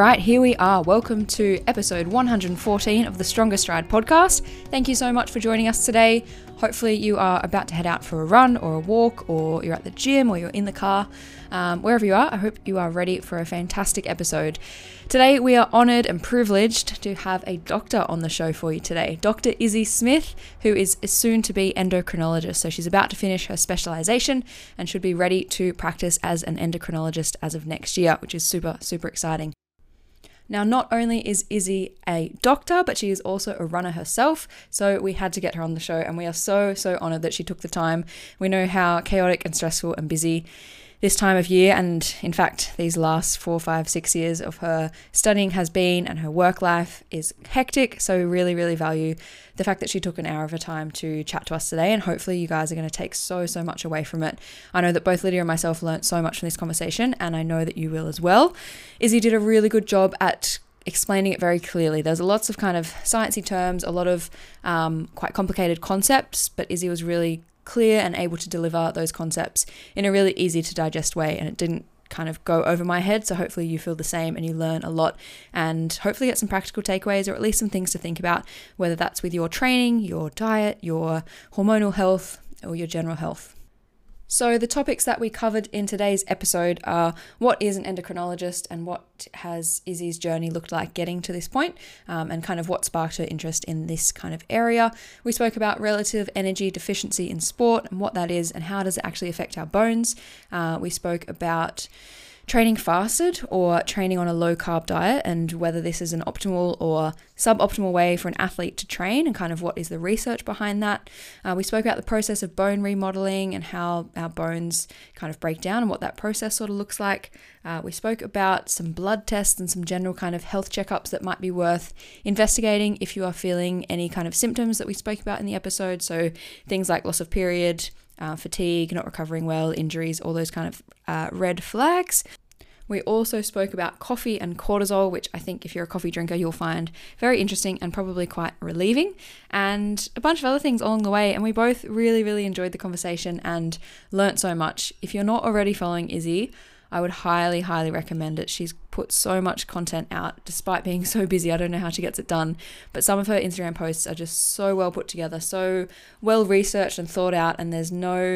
right, here we are. Welcome to episode 114 of the Stronger Stride podcast. Thank you so much for joining us today. Hopefully you are about to head out for a run or a walk, or you're at the gym, or you're in the car. Wherever you are, I hope you are ready for a fantastic episode. Today we are honoured and privileged to have a doctor on the show for you today. Dr. Izzy Smith, who is soon to be endocrinologist. So she's about to finish her specialisation and should be ready to practice as an endocrinologist as of next year, which is super, super exciting. Now, not only is Izzy a doctor, but she is also a runner herself. So we had to get her on the show, and we are so, so honoured that she took the time. We know how chaotic and stressful and busy this time of year, and in fact, these last 4, 5, 6 years of her studying has been, and her work life is hectic. So we really, really value the fact that she took an hour of her time to chat to us today, and hopefully you guys are going to take so, so much away from it. I know that both Lydia and myself learnt so much from this conversation, and I know that you will as well. Izzy did a really good job at explaining it very clearly. There's lots of kind of sciencey terms, a lot of quite complicated concepts, but Izzy was really clear and able to deliver those concepts in a really easy to digest way, and it didn't kind of go over my head. So hopefully you feel the same and you learn a lot, and hopefully get some practical takeaways, or at least some things to think about, whether that's with your training, your diet, your hormonal health, or your general health. So the topics that we covered in today's episode are what is an endocrinologist, and what has Izzy's journey looked like getting to this point, and kind of what sparked her interest in this kind of area. We spoke about relative energy deficiency in sport and what that is and how does it actually affect our bones. We spoke about training fasted or training on a low carb diet, and whether this is an optimal or suboptimal way for an athlete to train, and kind of what is the research behind that. We spoke about the process of bone remodeling and how our bones kind of break down and what that process sort of looks like. We spoke about some blood tests and some general kind of health checkups that might be worth investigating if you are feeling any kind of symptoms that we spoke about in the episode. So things like loss of period, fatigue, not recovering well, injuries, all those kind of red flags. We also spoke about coffee and cortisol, which I think if you're a coffee drinker, you'll find very interesting and probably quite relieving, and a bunch of other things along the way. And we both really, really enjoyed the conversation and learnt so much. If you're not already following Izzy, I would highly, highly recommend it. She's put so much content out despite being so busy. I don't know how she gets it done, but some of her Instagram posts are just so well put together, so well researched and thought out, and there's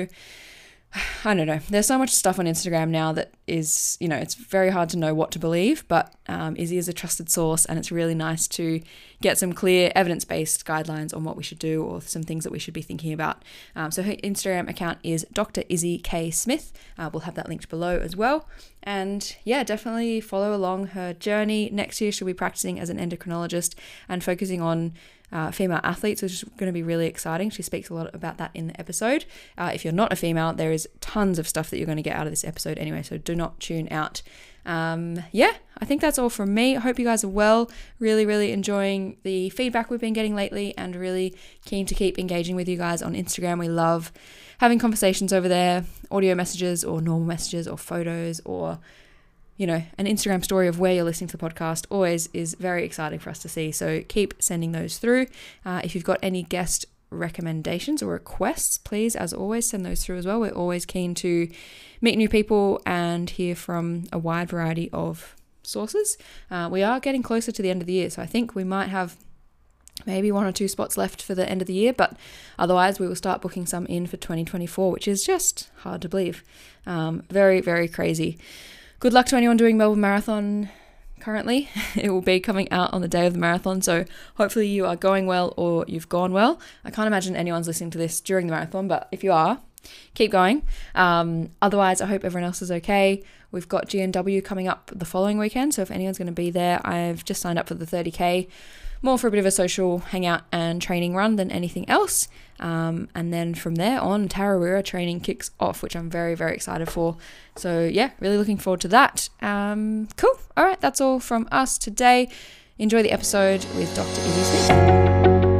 so much stuff on Instagram now that is, it's very hard to know what to believe, but Izzy is a trusted source, and it's really nice to get some clear evidence-based guidelines on what we should do, or some things that we should be thinking about. So her Instagram account is Dr. Izzy K. Smith. We'll have that linked below as well. And yeah, definitely follow along her journey. Next year she'll be practicing as an endocrinologist and focusing on female athletes, which is going to be really exciting. She speaks a lot about that in the episode. If you're not a female, there is tons of stuff that you're going to get out of this episode anyway, so do not tune out. I think that's all from me. I hope you guys are well. Really, really enjoying the feedback we've been getting lately, and really keen to keep engaging with you guys on Instagram. We love having conversations over there, audio messages or normal messages or photos, or an Instagram story of where you're listening to the podcast always is very exciting for us to see. So keep sending those through. If you've got any guest recommendations or requests, please, as always, send those through as well. We're always keen to meet new people and hear from a wide variety of sources. We are getting closer to the end of the year, so I think we might have maybe 1 or 2 spots left for the end of the year, but otherwise we will start booking some in for 2024, which is just hard to believe. Very, very crazy. Good luck to anyone doing Melbourne Marathon currently. It will be coming out on the day of the marathon, so hopefully you are going well or you've gone well. I can't imagine anyone's listening to this during the marathon, but if you are, keep going. Otherwise, I hope everyone else is okay. We've got GNW coming up the following weekend, so if anyone's going to be there, I've just signed up for the 30K, more for a bit of a social hangout and training run than anything else. And then from there on, Tarawera training kicks off, which I'm very, very excited for. So yeah, really looking forward to that. Cool. All right, that's all from us today. Enjoy the episode with Dr. Izzy Smith.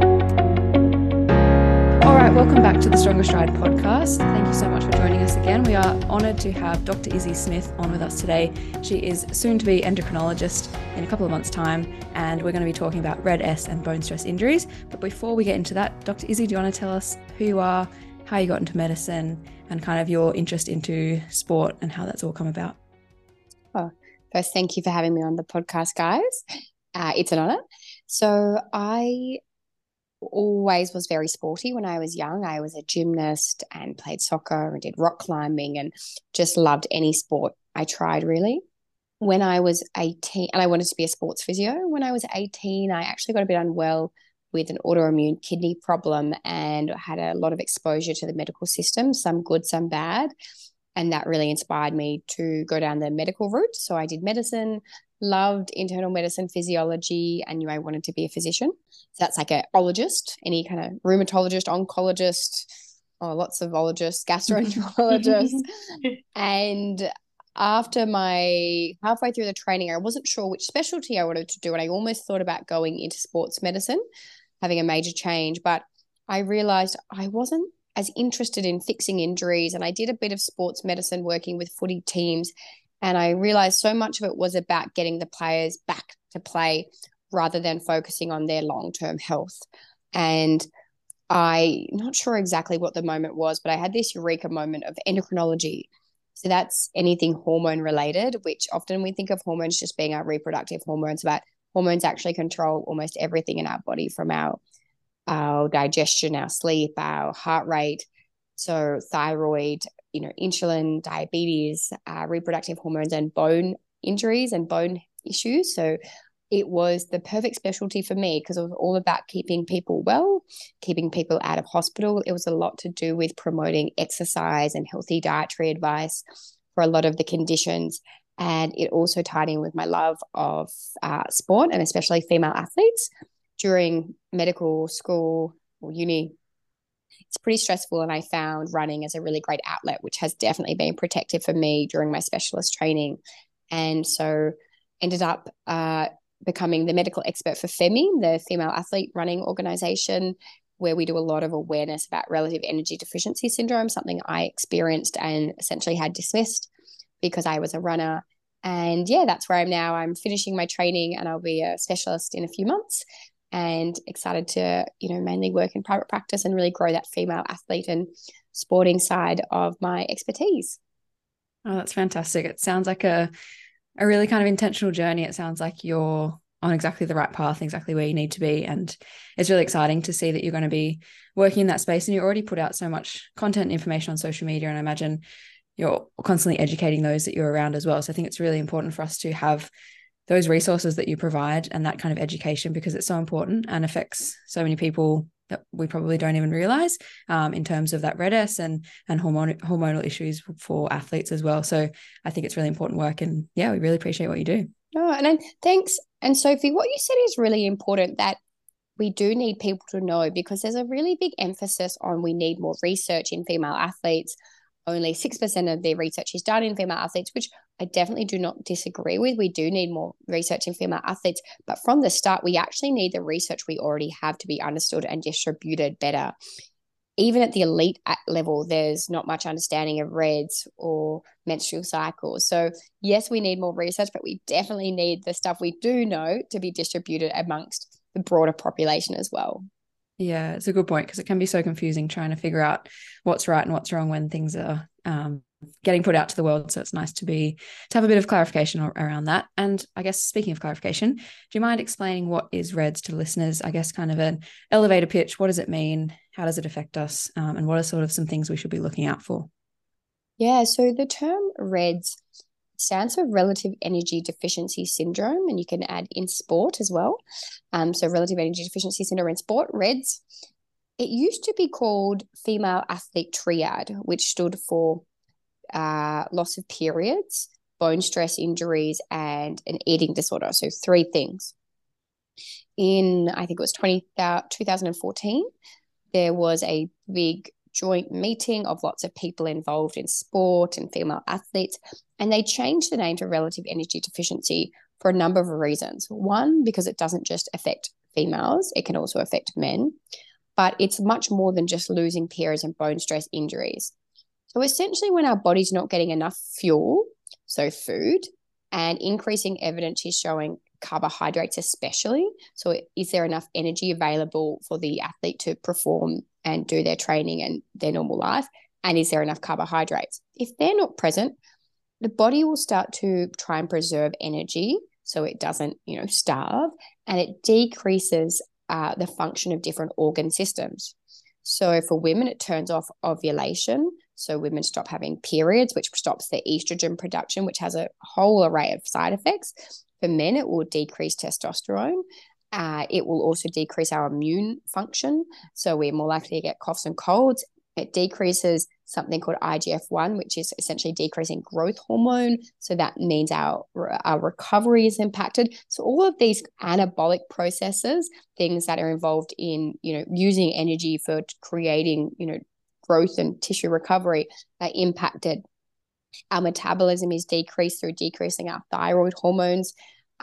All right, welcome back to the Stronger Stride podcast. Thank you so much for joining us again. We are honoured to have Dr. Izzy Smith on with us today. She is soon to be endocrinologist in a couple of months' time, and we're going to be talking about RED-S and bone stress injuries. But before we get into that, Dr. Izzy, do you want to tell us who you are, how you got into medicine, and kind of your interest into sport and how that's all come about? First, thank you for having me on the podcast, guys. It's an honor. So, I always was very sporty when I was young. I was a gymnast and played soccer and did rock climbing and just loved any sport I tried, really. When I was 18, and I wanted to be a sports physio. When I was 18, I actually got a bit unwell with an autoimmune kidney problem and had a lot of exposure to the medical system, some good, some bad. And that really inspired me to go down the medical route. So I did medicine, loved internal medicine, physiology, and knew I wanted to be a physician. So that's like a ologist, any kind of rheumatologist, oncologist, lots of ologists, gastroenterologists. And after my halfway through the training, I wasn't sure which specialty I wanted to do. And I almost thought about going into sports medicine, having a major change. But I realized I wasn't as interested in fixing injuries. And I did a bit of sports medicine working with footy teams. And I realized so much of it was about getting the players back to play rather than focusing on their long-term health. And I not sure exactly what the moment was, but I had this eureka moment of endocrinology. So that's anything hormone related, which often we think of hormones just being our reproductive hormones, but hormones actually control almost everything in our body, from our digestion, our sleep, our heart rate. So thyroid, insulin, diabetes, reproductive hormones, and bone injuries and bone issues. So it was the perfect specialty for me because it was all about keeping people well, keeping people out of hospital. It was a lot to do with promoting exercise and healthy dietary advice for a lot of the conditions. And it also tied in with my love of sport, and especially female athletes. During medical school or uni, it's pretty stressful. And I found running as a really great outlet, which has definitely been protective for me during my specialist training. And so ended up becoming the medical expert for FEMI, the Female Athlete Running Organization, where we do a lot of awareness about relative energy deficiency syndrome, something I experienced and essentially had dismissed because I was a runner. And yeah, that's where I'm now. I'm finishing my training and I'll be a specialist in a few months, and excited to, mainly work in private practice and really grow that female athlete and sporting side of my expertise. Oh, that's fantastic. It sounds like a really kind of intentional journey. It sounds like you're on exactly the right path, exactly where you need to be. And it's really exciting to see that you're going to be working in that space. And you already put out so much content and information on social media. And I imagine you're constantly educating those that you're around as well. So I think it's really important for us to have those resources that you provide and that kind of education, because it's so important and affects so many people that we probably don't even realize, in terms of that RED-S and hormonal issues for athletes as well. So I think it's really important work, and yeah, we really appreciate what you do. Oh, and then thanks. And Sophie, what you said is really important, that we do need people to know, because there's a really big emphasis on we need more research in female athletes. Only 6% of the research is done in female athletes, which I definitely do not disagree with. We do need more research in female athletes. But from the start, we actually need the research we already have to be understood and distributed better. Even at the elite level, there's not much understanding of RED-S or menstrual cycles. So yes, we need more research, but we definitely need the stuff we do know to be distributed amongst the broader population as well. Yeah, it's a good point, because it can be so confusing trying to figure out what's right and what's wrong when things are getting put out to the world. So it's nice to have a bit of clarification around that. And I guess, speaking of clarification, do you mind explaining what is RED-S to listeners? I guess kind of an elevator pitch. What does it mean? How does it affect us? And what are sort of some things we should be looking out for? Yeah, so the term RED-S stands for relative energy deficiency syndrome, and you can add in sport as well. So relative energy deficiency syndrome in sport, RED-S. It used to be called female athlete triad, which stood for loss of periods, bone stress injuries, and an eating disorder. So three things. In, I think it was 2014, there was a big joint meeting of lots of people involved in sport and female athletes, and they changed the name to relative energy deficiency for a number of reasons. One, because it doesn't just affect females, it can also affect men, but it's much more than just losing periods and bone stress injuries. So essentially, when our body's not getting enough fuel, so food, and increasing evidence is showing carbohydrates especially. So is there enough energy available for the athlete to perform and do their training and their normal life? And is there enough carbohydrates? If they're not present, the body will start to try and preserve energy so it doesn't, starve, and it decreases the function of different organ systems. So for women, it turns off ovulation. So women stop having periods, which stops their estrogen production, which has a whole array of side effects. For men, it will decrease testosterone. It will also decrease our immune function. So we're more likely to get coughs and colds. It decreases something called IGF-1, which is essentially decreasing growth hormone. So that means our recovery is impacted. So all of these anabolic processes, things that are involved in, using energy for creating, growth and tissue recovery, are impacted. Our metabolism is decreased through decreasing our thyroid hormones.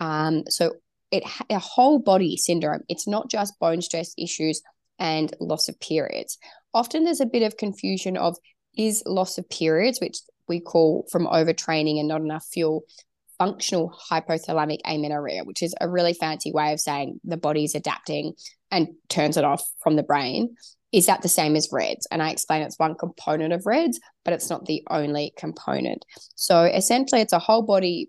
So a whole body syndrome. It's not just bone stress issues and loss of periods. Often there's a bit of confusion of, is loss of periods, which we call from overtraining and not enough fuel, functional hypothalamic amenorrhea, which is a really fancy way of saying the body's adapting and turns it off from the brain. Is that the same as RED-S? And I explain it's one component of RED-S, but it's not the only component. So essentially it's a whole body,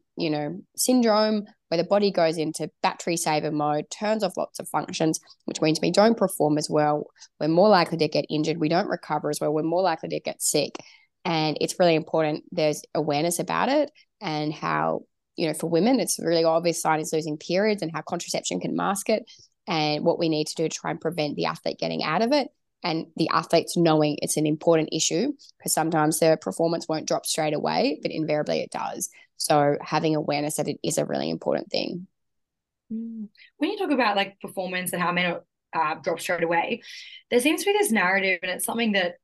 syndrome where the body goes into battery saver mode, turns off lots of functions, which means we don't perform as well. We're more likely to get injured. We don't recover as well. We're more likely to get sick. And it's really important there's awareness about it, and how, for women, it's a really obvious sign is losing periods and how contraception can mask it, and what we need to do to try and prevent the athlete getting out of it, and the athletes knowing it's an important issue, because sometimes their performance won't drop straight away, but invariably it does. So having awareness that it is a really important thing. When you talk about like performance and how it may not drop straight away, there seems to be this narrative, and it's something that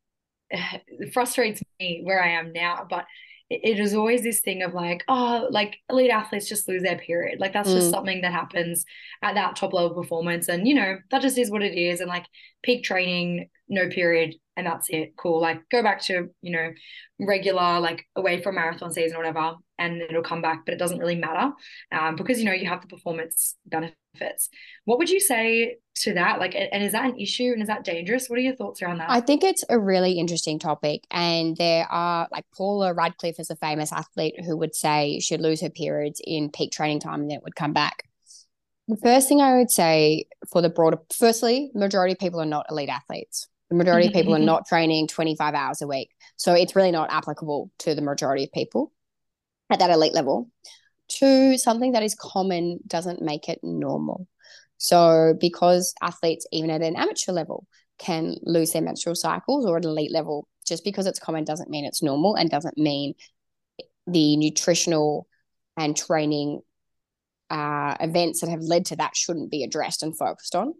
frustrates me where I am now, but it is always this thing of like, oh, like elite athletes just lose their period. Like that's just something that happens at that top level performance. And, that just is what it is. And like peak training, no period, and that's it. Cool. Like go back to, regular, like away from marathon season or whatever, and it'll come back, but it doesn't really matter because, you have the performance benefits. What would you say to that? Like, and is that an issue, and is that dangerous? What are your thoughts around that? I think it's a really interesting topic. And there are, like, Paula Radcliffe is a famous athlete who would say she'd lose her periods in peak training time and then it would come back. The first thing I would say firstly, the majority of people are not elite athletes. The majority of people are not training 25 hours a week. So it's really not applicable to the majority of people at that elite level. Two, something that is common doesn't make it normal. So because athletes, even at an amateur level, can lose their menstrual cycles, or at an elite level, just because it's common doesn't mean it's normal, and doesn't mean the nutritional and training events that have led to that shouldn't be addressed and focused on.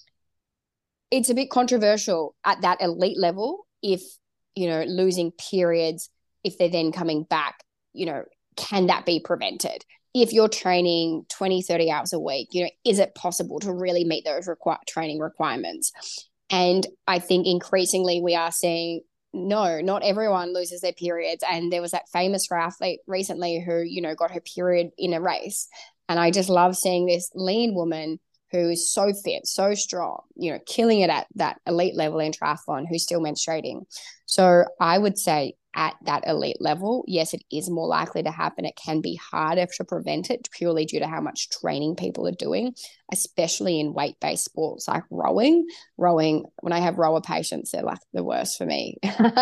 It's a bit controversial at that elite level if, losing periods, if they're then coming back, can that be prevented? If you're training 20, 30 hours a week, is it possible to really meet those training requirements? And I think increasingly we are seeing, no, not everyone loses their periods. And there was that famous triathlete recently who, got her period in a race. And I just love seeing this lean woman who is so fit, so strong, killing it at that elite level in triathlon, who's still menstruating. So I would say at that elite level, yes, it is more likely to happen. It can be harder to prevent it purely due to how much training people are doing, especially in weight-based sports like rowing. Rowing, when I have rower patients, they're like the worst for me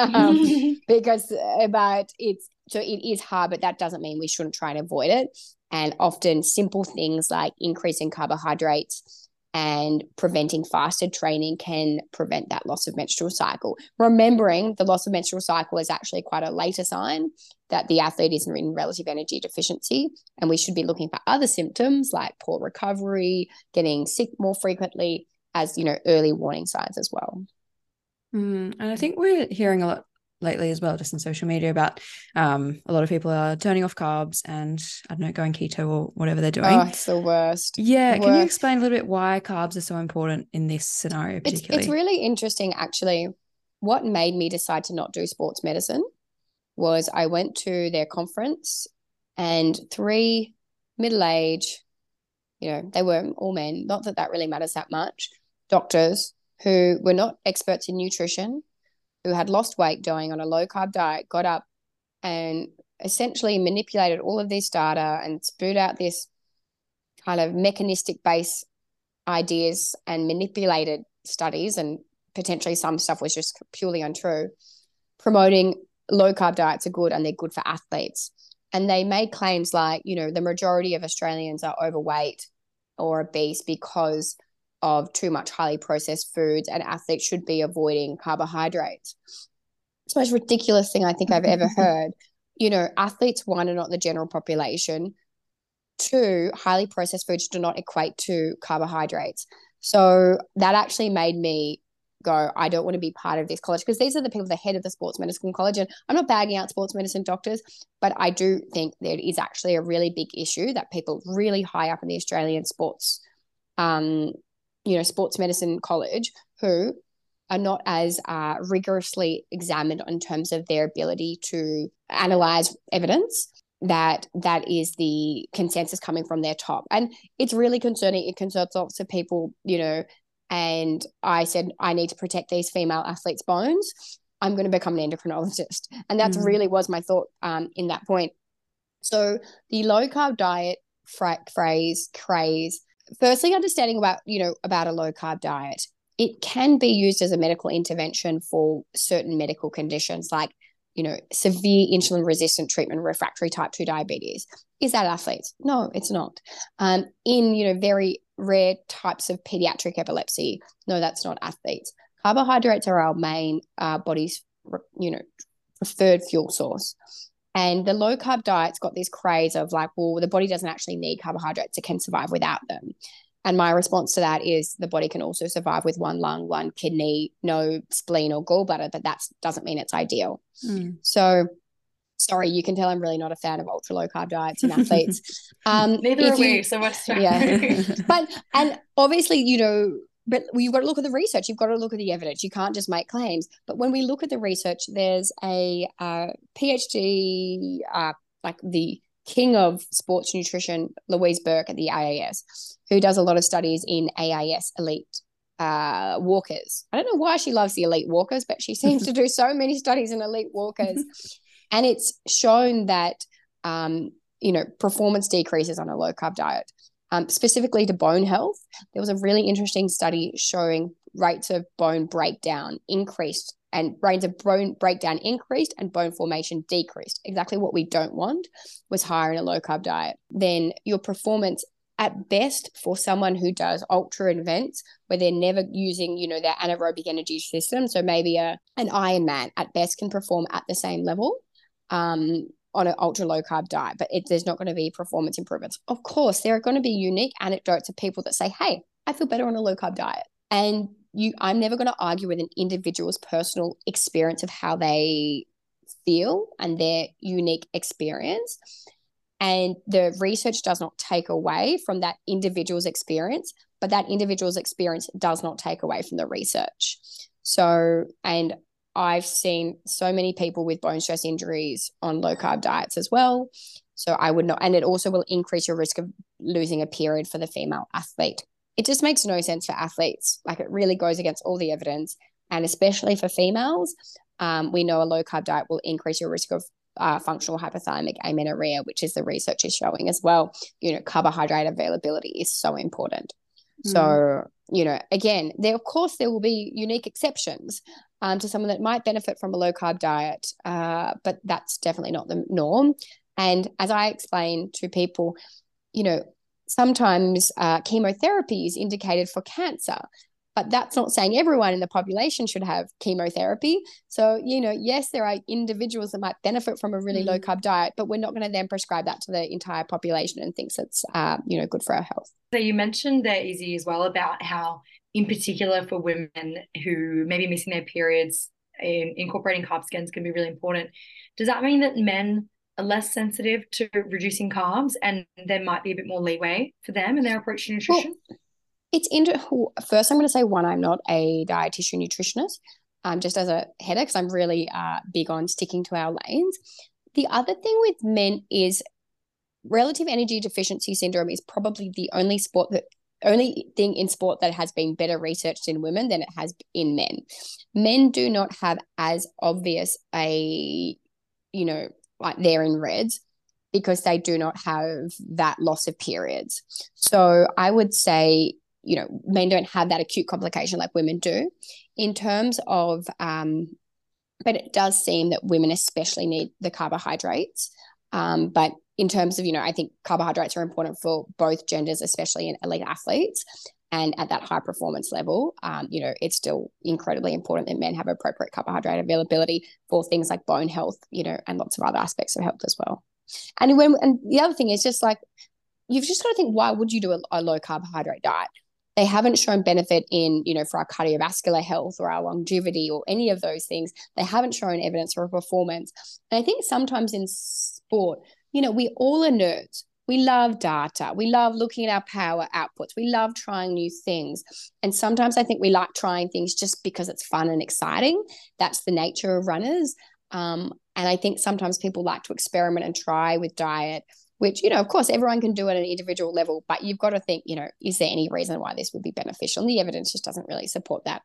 but it is hard, but that doesn't mean we shouldn't try and avoid it. And often simple things like increasing carbohydrates and preventing fasted training can prevent that loss of menstrual cycle. Remembering the loss of menstrual cycle is actually quite a later sign that the athlete is in relative energy deficiency, and we should be looking for other symptoms like poor recovery, getting sick more frequently as, early warning signs as well. And I think we're hearing a lot lately as well, just in social media, about a lot of people are turning off carbs and, I don't know, going keto or whatever they're doing. Oh, it's the worst. Yeah. Can you explain a little bit why carbs are so important in this scenario particularly? It's really interesting, actually. What made me decide to not do sports medicine was I went to their conference, and 3 middle-aged, they were all men, not that that really matters that much, doctors who were not experts in nutrition, who had lost weight going on a low-carb diet, got up and essentially manipulated all of this data and spewed out this kind of mechanistic base ideas and manipulated studies, and potentially some stuff was just purely untrue, promoting low carb diets are good and they're good for athletes. And they made claims like, the majority of Australians are overweight or obese because of too much highly processed foods, and athletes should be avoiding carbohydrates. It's the most ridiculous thing I think I've ever heard. Athletes, one, are not the general population. Two, highly processed foods do not equate to carbohydrates. So that actually made me go, I don't want to be part of this college, because these are the people, the head of the sports medicine college. And I'm not bagging out sports medicine doctors, but I do think there is actually a really big issue that people really high up in the Australian sports, sports medicine college, who are not as rigorously examined in terms of their ability to analyze evidence, that is the consensus coming from their top. And it's really concerning. It concerns lots of people, and I said, I need to protect these female athletes' bones. I'm going to become an endocrinologist. And that's really was my thought in that point. So the low carb diet craze, firstly, understanding about a low carb diet, it can be used as a medical intervention for certain medical conditions like, severe insulin resistant treatment, refractory type 2 diabetes. Is that athletes? No, it's not. In, very rare types of pediatric epilepsy, no, that's not athletes. Carbohydrates are our main body's, preferred fuel source. And the low carb diet's got this craze of like, well, the body doesn't actually need carbohydrates. It can survive without them. And my response to that is the body can also survive with one lung, one kidney, no spleen or gallbladder, but that doesn't mean it's ideal. So, sorry, you can tell I'm really not a fan of ultra low carb diets in athletes. Neither are we, so what's yeah. And obviously, but you've got to look at the research. You've got to look at the evidence. You can't just make claims. But when we look at the research, there's a PhD, like the king of sports nutrition, Louise Burke at the AAS, who does a lot of studies in AAS elite walkers. I don't know why she loves the elite walkers, but she seems to do so many studies in elite walkers. And it's shown that, performance decreases on a low carb diet, specifically to bone health. There was a really interesting study showing rates of bone breakdown increased, and rates of bone breakdown increased and bone formation decreased. Exactly what we don't want was higher in a low carb diet. Then your performance at best for someone who does ultra events where they're never using, their anaerobic energy system. So maybe an Ironman at best can perform at the same level on an ultra low carb diet, but there's not going to be performance improvements. Of course, there are going to be unique anecdotes of people that say, hey, I feel better on a low carb diet. And I'm never going to argue with an individual's personal experience of how they feel and their unique experience. And the research does not take away from that individual's experience, but that individual's experience does not take away from the research. So, and I've seen so many people with bone stress injuries on low carb diets as well. So I would not, and it also will increase your risk of losing a period for the female athlete. It just makes no sense for athletes. Like, it really goes against all the evidence. And especially for females, we know a low carb diet will increase your risk of functional hypothalamic amenorrhea, which is the research is showing as well. Carbohydrate availability is so important. So, again, there will be unique exceptions to someone that might benefit from a low carb diet, but that's definitely not the norm. And as I explain to people, sometimes chemotherapy is indicated for cancer, but that's not saying everyone in the population should have chemotherapy. So, yes, there are individuals that might benefit from a really low carb diet, but we're not going to then prescribe that to the entire population and thinks it's, good for our health. So you mentioned there, Izzy, as well about how, in particular for women who may be missing their periods, incorporating carb scans can be really important. Does that mean that men are less sensitive to reducing carbs and there might be a bit more leeway for them in their approach to nutrition? Well, first, I'm going to say, one, I'm not a dietitian nutritionist, just as a header, because I'm really big on sticking to our lanes. The other thing with men is relative energy deficiency syndrome is probably the only thing in sport that has been better researched in women than it has in men. Men do not have as obvious a, like they're in reds because they do not have that loss of periods. So I would say, you know, men don't have that acute complication like women do. In terms of, but it does seem that women especially need the carbohydrates. But in terms of, you know, I think carbohydrates are important for both genders, especially in elite athletes. And at that high performance level, you know, it's still incredibly important that men have appropriate carbohydrate availability for things like bone health, you know, and lots of other aspects of health as well. And the other thing is just like, you've just got to think, why would you do a low carbohydrate diet? They haven't shown benefit in, you know, for our cardiovascular health or our longevity or any of those things. They haven't shown evidence for performance. And I think sometimes in sport, you know, we all are nerds. We love data. We love looking at our power outputs. We love trying new things. And sometimes I think we like trying things just because it's fun and exciting. That's the nature of runners. And I think sometimes people like to experiment and try with diet, which, you know, of course, everyone can do at an individual level, but you've got to think, you know, is there any reason why this would be beneficial? And the evidence just doesn't really support that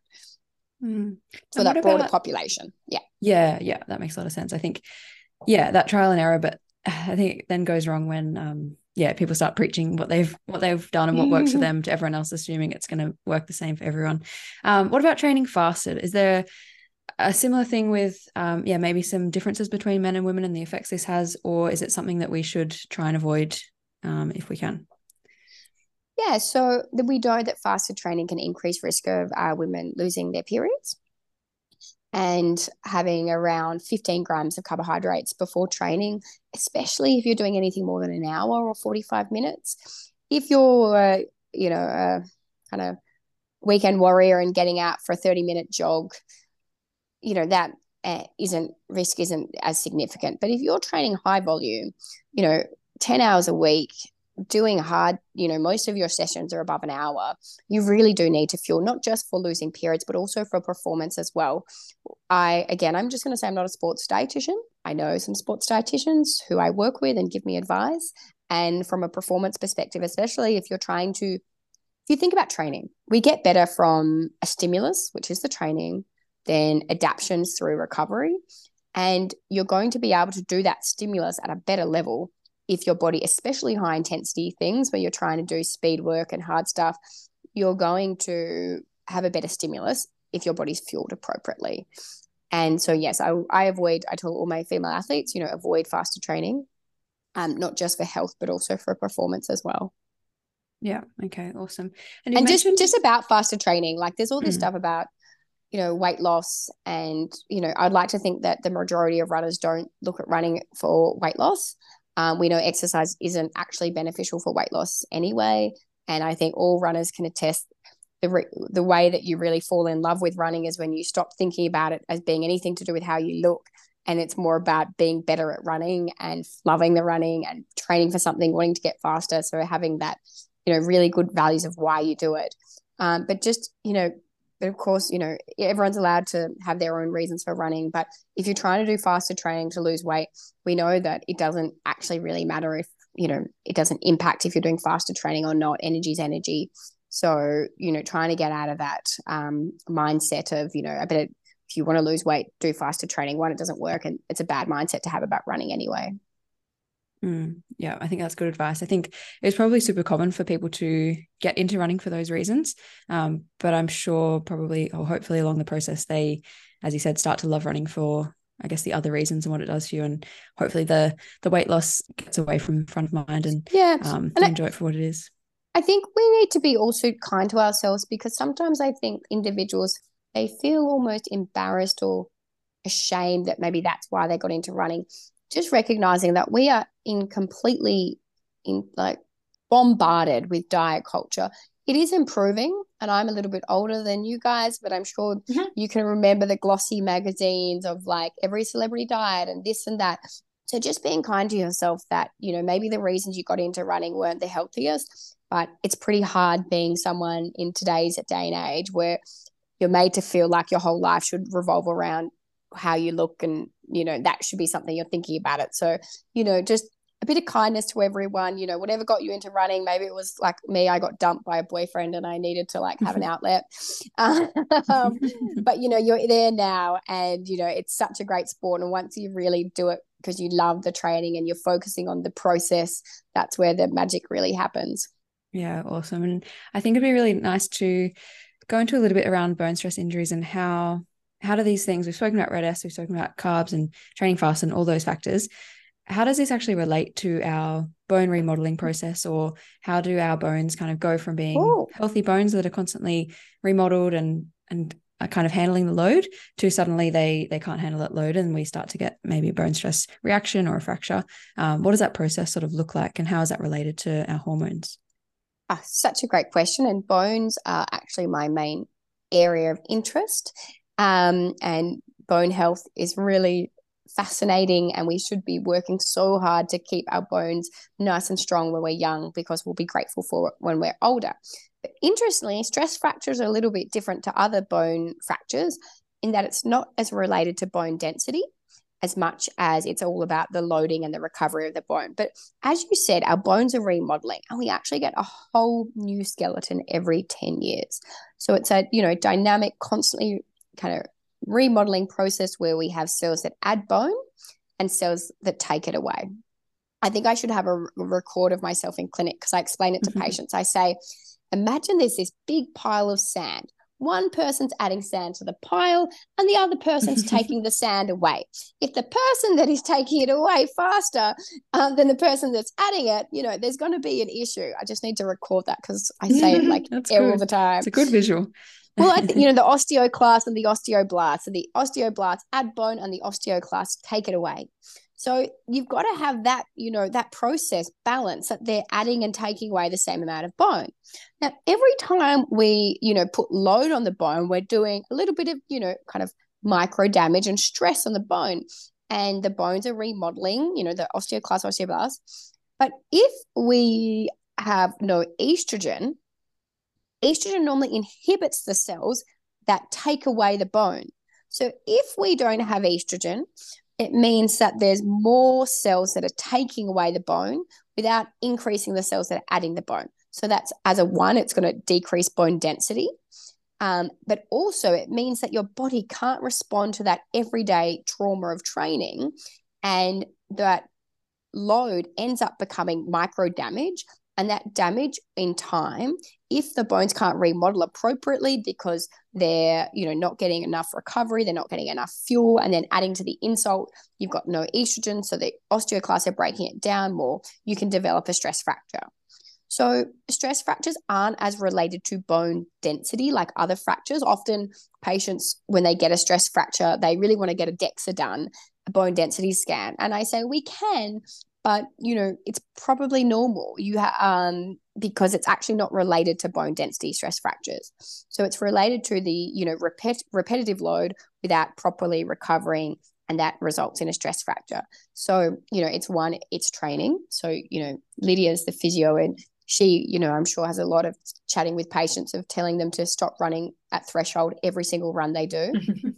for that broader population. Yeah. Yeah, that makes a lot of sense. I think, yeah, that trial and error, but I think it then goes wrong when people start preaching what they've done and what works for them to everyone else, assuming it's going to work the same for everyone. What about training fasted? Is there a similar thing with maybe some differences between men and women and the effects this has, or is it something that we should try and avoid if we can? Yeah, so we know that fasted training can increase risk of women losing their periods and having around 15 grams of carbohydrates before training, especially if you're doing anything more than an hour or 45 minutes. If you're, a kind of weekend warrior and getting out for a 30-minute jog, you know, that risk isn't as significant. But if you're training high volume, you know, 10 hours a week, doing hard, you know, most of your sessions are above an hour, you really do need to fuel, not just for losing periods, but also for performance as well. I'm just going to say I'm not a sports dietitian. I know some sports dietitians who I work with and give me advice. And from a performance perspective, especially if you think about training, we get better from a stimulus, which is the training, then adaptations through recovery. And you're going to be able to do that stimulus at a better level if your body, especially high intensity things where you're trying to do speed work and hard stuff, you're going to have a better stimulus if your body's fueled appropriately. And so, yes, I tell all my female athletes, you know, avoid faster training, not just for health, but also for performance as well. Yeah. Okay. Awesome. And just about faster training, like there's all this stuff about, you know, weight loss. And, you know, I'd like to think that the majority of runners don't look at running for weight loss. We know exercise isn't actually beneficial for weight loss anyway. And I think all runners can attest the way that you really fall in love with running is when you stop thinking about it as being anything to do with how you look. And it's more about being better at running and loving the running and training for something, wanting to get faster. So having that, you know, really good values of why you do it. But just, you know, but of course, you know, everyone's allowed to have their own reasons for running. But if you're trying to do faster training to lose weight, we know that it doesn't actually really matter if, you know, it doesn't impact if you're doing faster training or not. Energy is energy. So, you know, trying to get out of that mindset of, you know, if you want to lose weight, do faster training. One, it doesn't work. And it's a bad mindset to have about running anyway. Yeah, I think that's good advice. I think it's probably super common for people to get into running for those reasons. But I'm sure probably or hopefully along the process, they, as you said, start to love running for, I guess, the other reasons and what it does for you. And hopefully the weight loss gets away from front of mind and they enjoy it for what it is. I think we need to be also kind to ourselves because sometimes I think individuals, they feel almost embarrassed or ashamed that maybe that's why they got into running. Just recognizing that we are bombarded with diet culture. It is improving, and I'm a little bit older than you guys, but I'm sure you can remember the glossy magazines of like every celebrity diet and this and that. So just being kind to yourself that, you know, maybe the reasons you got into running weren't the healthiest, but it's pretty hard being someone in today's day and age where you're made to feel like your whole life should revolve around how you look and, you know, that should be something you're thinking about it. So, you know, just a bit of kindness to everyone, you know, whatever got you into running. Maybe it was like me, I got dumped by a boyfriend and I needed to like have an outlet. But, you know, you're there now and, you know, it's such a great sport. And once you really do it because you love the training and you're focusing on the process, that's where the magic really happens. Yeah, awesome. And I think it'd be really nice to go into a little bit around bone stress injuries and how do these things, we've spoken about RED-S, we've spoken about carbs and training fast and all those factors. How does this actually relate to our bone remodeling process, or how do our bones kind of go from being healthy bones that are constantly remodeled and are kind of handling the load to suddenly they can't handle that load and we start to get maybe a bone stress reaction or a fracture? What does that process sort of look like, and how is that related to our hormones? Such a great question. And bones are actually my main area of interest. And bone health is really fascinating, and we should be working so hard to keep our bones nice and strong when we're young, because we'll be grateful for it when we're older. But interestingly, stress fractures are a little bit different to other bone fractures in that it's not as related to bone density as much as it's all about the loading and the recovery of the bone. But as you said, our bones are remodeling, and we actually get a whole new skeleton every 10 years. So it's a, dynamic, constantly kind of remodeling process where we have cells that add bone and cells that take it away. I think I should have a record of myself in clinic, because I explain it to patients. I say, imagine there's this big pile of sand. One person's adding sand to the pile and the other person's taking the sand away. If the person that is taking it away faster than the person that's adding it, there's going to be an issue. I just need to record that because I say it like all the time. It's a good visual. Well, I think, the osteoclasts and the osteoblasts. So the osteoblasts add bone and the osteoclasts take it away. So you've got to have that, that process balance, that they're adding and taking away the same amount of bone. Now, every time we, put load on the bone, we're doing a little bit of, kind of micro damage and stress on the bone. And the bones are remodeling, the osteoclasts, osteoblasts. But if we have no estrogen normally inhibits the cells that take away the bone. So if we don't have estrogen, it means that there's more cells that are taking away the bone without increasing the cells that are adding the bone. So that's, as a one, it's going to decrease bone density. But also it means that your body can't respond to that everyday trauma of training, and that load ends up becoming micro damage. And that damage in time, if the bones can't remodel appropriately because they're, not getting enough recovery, they're not getting enough fuel, and then adding to the insult, you've got no estrogen, so the osteoclasts are breaking it down more, you can develop a stress fracture. So stress fractures aren't as related to bone density like other fractures. Often patients, when they get a stress fracture, they really want to get a DEXA done, a bone density scan. And I say, we can, but it's probably normal. Because it's actually not related to bone density stress fractures. So it's related to the repetitive load without properly recovering, and that results in a stress fracture. So it's training. So Lydia's the physio, and she I'm sure has a lot of chatting with patients of telling them to stop running at threshold every single run they do.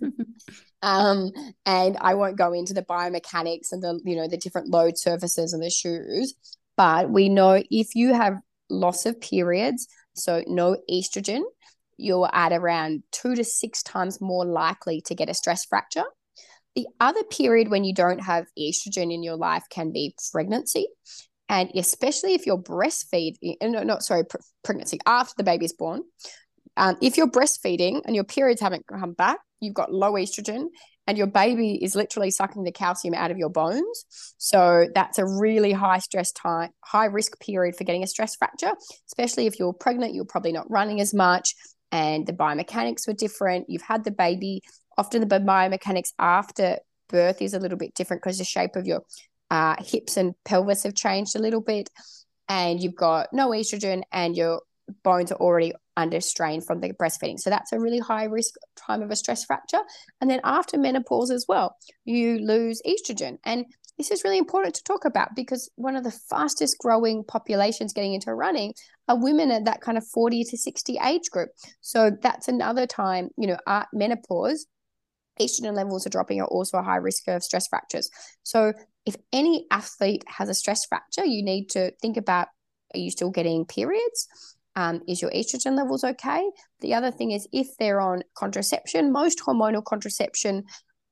And I won't go into the biomechanics and the different load surfaces and the shoes, but we know if you have loss of periods, so no estrogen, you're at around 2 to 6 times more likely to get a stress fracture. The other period when you don't have estrogen in your life can be pregnancy. And especially if you're pregnancy after the baby's born. If you're breastfeeding and your periods haven't come back, you've got low estrogen, and your baby is literally sucking the calcium out of your bones. So that's a really high stress time, high risk period for getting a stress fracture, especially if you're pregnant, you're probably not running as much and the biomechanics were different. You've had the baby. Often the biomechanics after birth is a little bit different because the shape of your hips and pelvis have changed a little bit, and you've got no estrogen and your bones are already under strain from the breastfeeding. So that's a really high risk time of a stress fracture. And then after menopause as well, you lose estrogen. And this is really important to talk about because one of the fastest growing populations getting into running are women at that kind of 40 to 60 age group. So that's another time, at menopause, estrogen levels are dropping, are also a high risk of stress fractures. So if any athlete has a stress fracture, you need to think about, are you still getting periods? Is your estrogen levels okay? The other thing is if they're on contraception, most hormonal contraception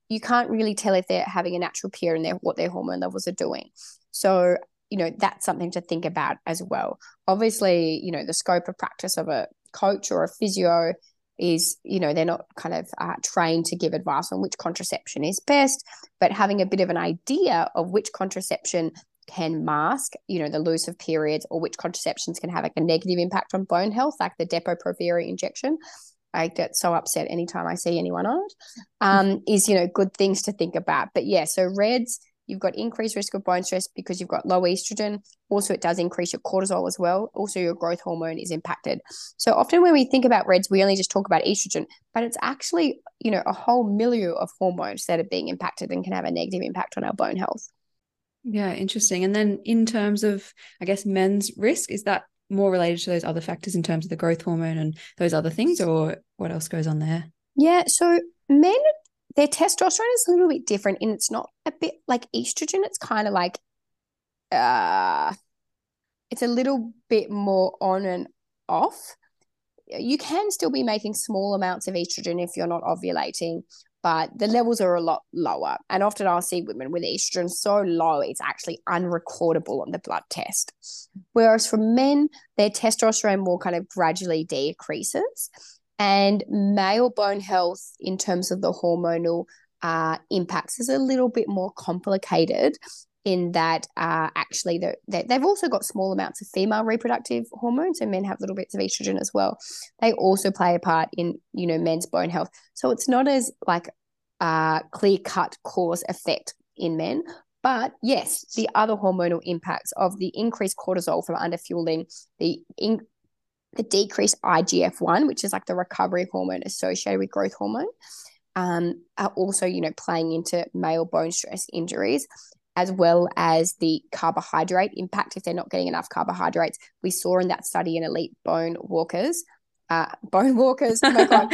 you can't really tell if they're having a natural period and what their hormone levels are doing. So, that's something to think about as well. Obviously, the scope of practice of a coach or a physio is, they're not kind of trained to give advice on which contraception is best, but having a bit of an idea of which contraception can mask, the loss of periods, or which contraceptions can have like a negative impact on bone health, like the Depo-Provera injection. I get so upset anytime I see anyone on it, is, good things to think about. But yeah, so RED-S, you've got increased risk of bone stress because you've got low estrogen. Also, it does increase your cortisol as well. Also, your growth hormone is impacted. So often when we think about RED-S, we only just talk about estrogen, but it's actually, a whole milieu of hormones that are being impacted and can have a negative impact on our bone health. Yeah, interesting. And then in terms of, I guess, men's risk, is that more related to those other factors in terms of the growth hormone and those other things, or what else goes on there? Yeah, so men, their testosterone is a little bit different, and it's not a bit like estrogen. It's kind of like, it's a little bit more on and off. You can still be making small amounts of estrogen if you're not ovulating, but the levels are a lot lower. And often I'll see women with estrogen so low, it's actually unrecordable on the blood test. Whereas for men, their testosterone more kind of gradually decreases. And male bone health in terms of the hormonal impacts is a little bit more complicated in that actually they've also got small amounts of female reproductive hormones, and men have little bits of estrogen as well. They also play a part in, men's bone health. So it's not as like clear-cut cause effect in men. But yes, the other hormonal impacts of the increased cortisol from underfueling, the decreased IGF-1, which is like the recovery hormone associated with growth hormone, are also, playing into male bone stress injuries, as well as the carbohydrate impact if they're not getting enough carbohydrates. We saw in that study in elite bone walkers, oh my God,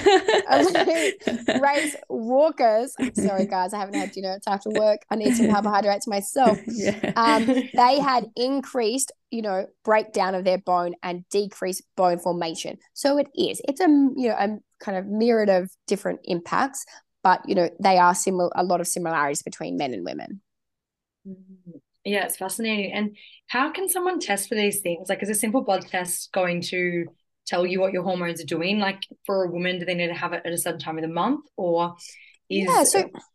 race walkers. Sorry, guys, I haven't had dinner. It's after work. I need some carbohydrates myself. They had increased, breakdown of their bone and decreased bone formation. So it's a kind of myriad of different impacts, but, they are a lot of similarities between men and women. Yeah, it's fascinating. And how can someone test for these things? Like, is a simple blood test going to tell you what your hormones are doing? Like, for a woman, do they need to have it at a certain time of the month, or is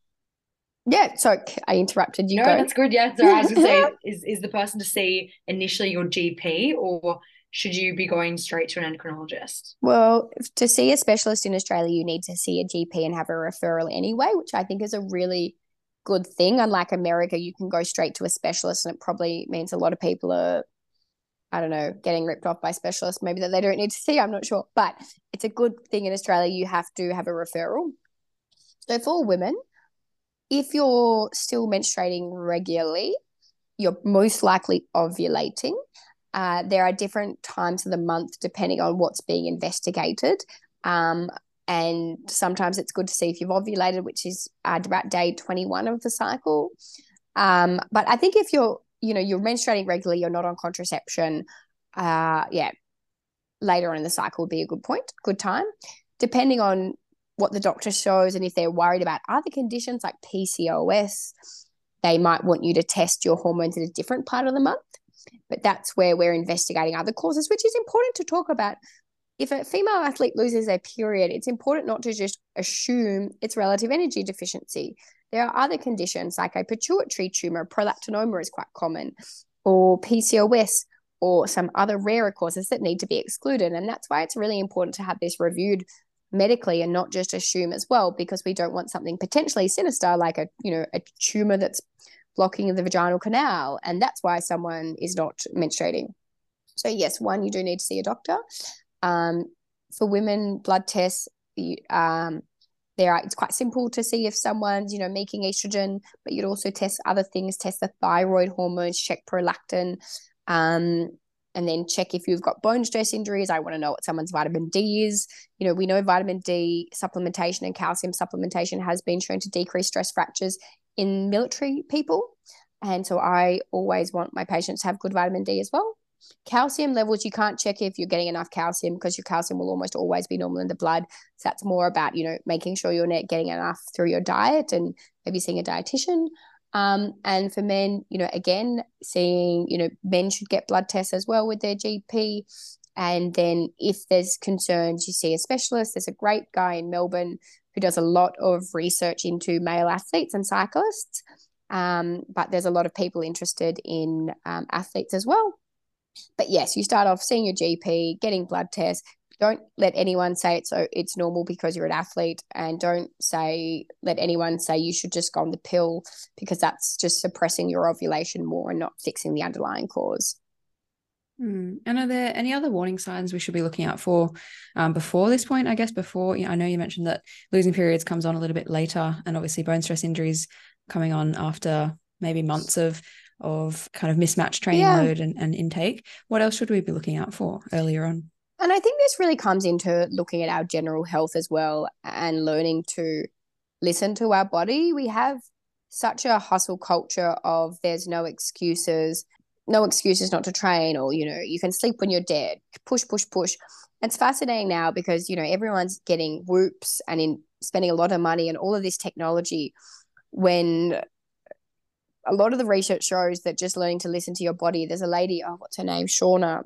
so I interrupted you. No, that's good. Yeah, so I was gonna say, is the person to see initially your GP, or should you be going straight to an endocrinologist? Well, to see a specialist in Australia, you need to see a GP and have a referral anyway, which I think is a really good thing. Unlike America, you can go straight to a specialist, and it probably means a lot of people are, I don't know, getting ripped off by specialists maybe that they don't need to see. I'm not sure, but it's a good thing in Australia. You have to have a referral. So for women, if you're still menstruating regularly, you're most likely ovulating. There are different times of the month depending on what's being investigated. And sometimes it's good to see if you've ovulated, which is about day 21 of the cycle. But I think if you're menstruating regularly, you're not on contraception, later on in the cycle would be a good time, depending on what the doctor shows. And if they're worried about other conditions like PCOS, they might want you to test your hormones in a different part of the month. But that's where we're investigating other causes, which is important to talk about. If a female athlete loses their period, it's important not to just assume it's relative energy deficiency. There are other conditions like a pituitary tumor, prolactinoma is quite common, or PCOS, or some other rarer causes that need to be excluded. And that's why it's really important to have this reviewed medically and not just assume as well, because we don't want something potentially sinister like a tumor that's blocking the vaginal canal, and that's why someone is not menstruating. So yes, one, you do need to see a doctor. For women, blood tests, it's quite simple to see if someone's making estrogen, but you'd also test other things, test the thyroid hormones, check prolactin, and then check if you've got bone stress injuries. I want to know what someone's vitamin D is. We know vitamin D supplementation and calcium supplementation has been shown to decrease stress fractures in military people. And so I always want my patients to have good vitamin D as well. Calcium levels, you can't check if you're getting enough calcium because your calcium will almost always be normal in the blood. So that's more about, making sure you're not getting enough through your diet and maybe seeing a dietitian. And for men, again, seeing, men should get blood tests as well with their GP. And then if there's concerns, you see a specialist. There's a great guy in Melbourne who does a lot of research into male athletes and cyclists. But there's a lot of people interested in athletes as well. But yes, you start off seeing your GP, getting blood tests. Don't let anyone say it's normal because you're an athlete, and don't let anyone say you should just go on the pill, because that's just suppressing your ovulation more and not fixing the underlying cause. And are there any other warning signs we should be looking out for before this point? I guess before, I know you mentioned that losing periods comes on a little bit later, and obviously bone stress injuries coming on after maybe months of kind of mismatched training load and intake. What else should we be looking out for earlier on? And I think this really comes into looking at our general health as well, and learning to listen to our body. We have such a hustle culture of there's no excuses not to train, or, you can sleep when you're dead, push. It's fascinating now because, everyone's getting Whoops and spending a lot of money and all of this technology, when a lot of the research shows that just learning to listen to your body. There's a lady, what's her name? Shauna.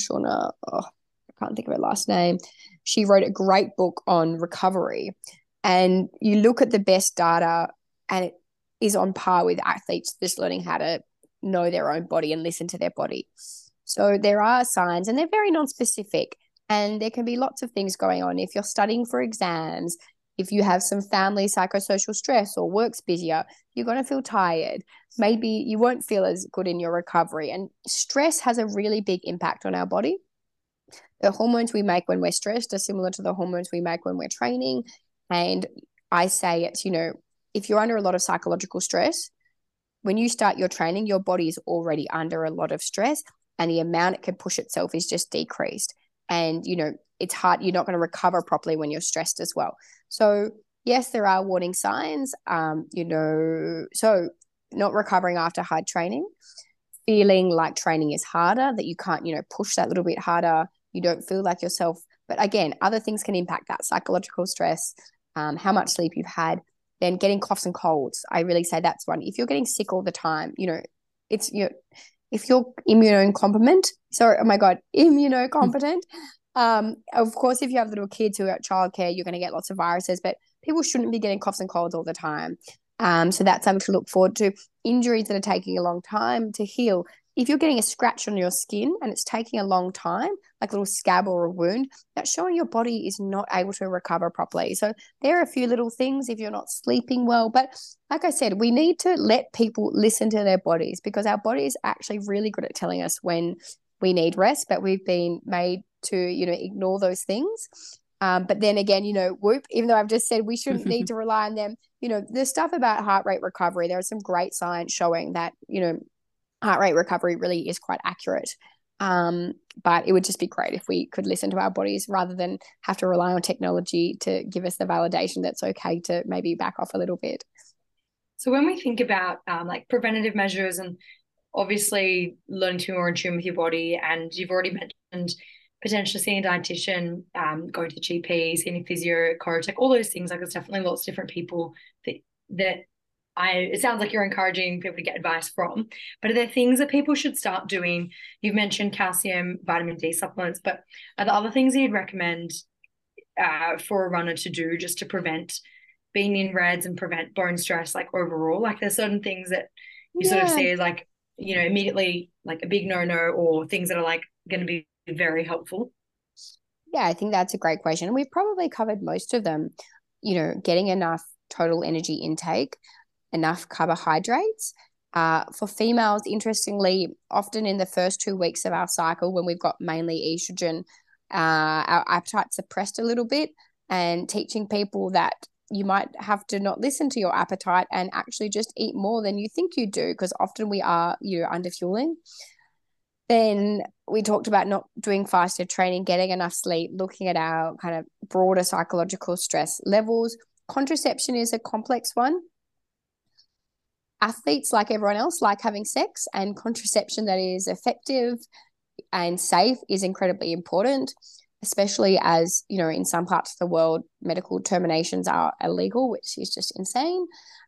I can't think of her last name. She wrote a great book on recovery, and you look at the best data and it is on par with athletes just learning how to know their own body and listen to their body. So there are signs, and they're very non-specific, and there can be lots of things going on. If you're studying for exams, if you have some family psychosocial stress or work's busier, you're going to feel tired. Maybe you won't feel as good in your recovery. And stress has a really big impact on our body. The hormones we make when we're stressed are similar to the hormones we make when we're training. And I say it's, if you're under a lot of psychological stress, when you start your training, your body is already under a lot of stress, and the amount it can push itself is just decreased. And, it's hard. You're not going to recover properly when you're stressed as well. So yes, there are warning signs, so not recovering after hard training, feeling like training is harder, that you can't, push that little bit harder. You don't feel like yourself. But again, other things can impact that: psychological stress, how much sleep you've had, then getting coughs and colds. I really say that's one. If you're getting sick all the time, if you're immunocompetent, of course, if you have little kids who are at childcare, you're going to get lots of viruses, but people shouldn't be getting coughs and colds all the time. So that's something to look forward to. Injuries that are taking a long time to heal. If you're getting a scratch on your skin and it's taking a long time, like a little scab or a wound, that's showing your body is not able to recover properly. So there are a few little things if you're not sleeping well. But like I said, we need to let people listen to their bodies, because our body is actually really good at telling us when we need rest, but we've been made to, ignore those things. But then again, Whoop, even though I've just said we shouldn't need to rely on them, the stuff about heart rate recovery, there is some great science showing that, heart rate recovery really is quite accurate. But it would just be great if we could listen to our bodies rather than have to rely on technology to give us the validation that's okay to maybe back off a little bit. So when we think about like preventative measures, and obviously learning to be more in tune with your body, and you've already mentioned potentially seeing a dietitian, going to the GP, seeing a physio, coach, like all those things. Like there's definitely lots of different people that it sounds like you're encouraging people to get advice from. But are there things that people should start doing? You've mentioned calcium, vitamin D supplements, but are there other things that you'd recommend for a runner to do just to prevent being in reds and prevent bone stress, like overall? Like there's certain things that you sort of see as like, immediately like a big no-no, or things that are like going to be very helpful? Yeah, I think that's a great question. We've probably covered most of them. Getting enough total energy intake, enough carbohydrates. For females, interestingly, often in the first 2 weeks of our cycle, when we've got mainly estrogen, our appetite's suppressed a little bit, and teaching people that you might have to not listen to your appetite and actually just eat more than you think you do, because often we are, under fueling. Then we talked about not doing fasted training, getting enough sleep, looking at our kind of broader psychological stress levels. Contraception is a complex one. Athletes, like everyone else, like having sex, and contraception that is effective and safe is incredibly important, especially as, you know, in some parts of the world, medical terminations are illegal, which is just insane.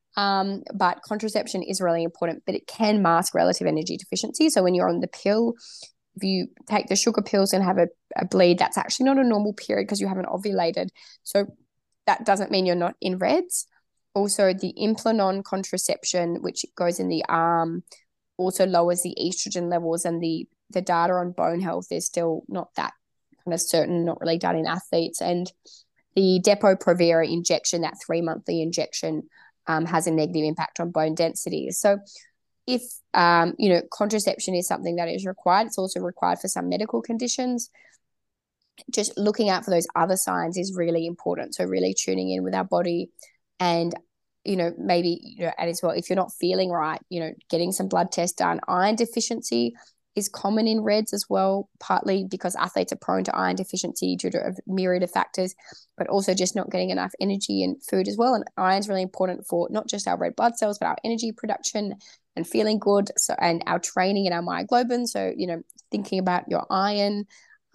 But contraception is really important, but it can mask relative energy deficiency. So when you're on the pill, if you take the sugar pills and have a bleed, that's actually not a normal period because you haven't ovulated. So that doesn't mean you're not in reds. Also, the Implanon contraception, which goes in the arm, also lowers the estrogen levels, and the data on bone health is still not that kind of certain, not really done in athletes. And the Depo-Provera injection, that 3-monthly injection, has a negative impact on bone density. So if, you know, contraception is something that is required, it's also required for some medical conditions. Just looking out for those other signs is really important. So really tuning in with our body, and, you know, maybe, you know, and as well, if you're not feeling right, you know, getting some blood tests done. Iron deficiency is common in reds as well, partly because athletes are prone to iron deficiency due to a myriad of factors, but also just not getting enough energy and food as well. And iron is really important for not just our red blood cells, but our energy production and feeling good. So, and our training and our myoglobin. So, you know, thinking about your iron.